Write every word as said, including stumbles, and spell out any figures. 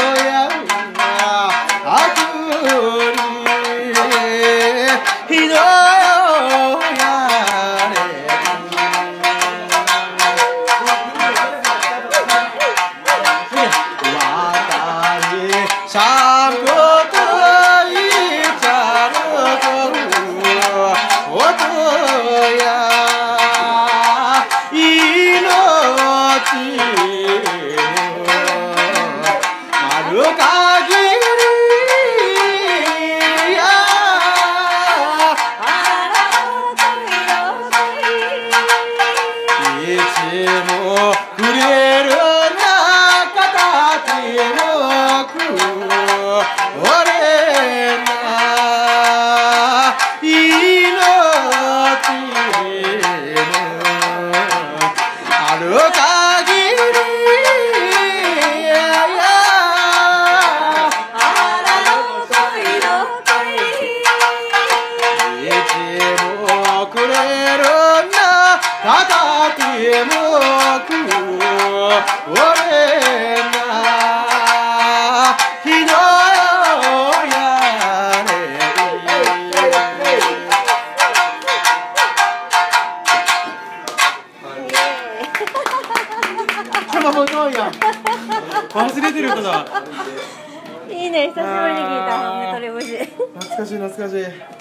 やあくりひどやれわたりしゃんこといちゃるとおとや丸限りやいつもくれるな形のく俺な命ある限りくれるなただてもく俺なひどやれこのものや忘れてることだいいね、久しぶりに聞いたメトレ節。 懐かしい懐かしい。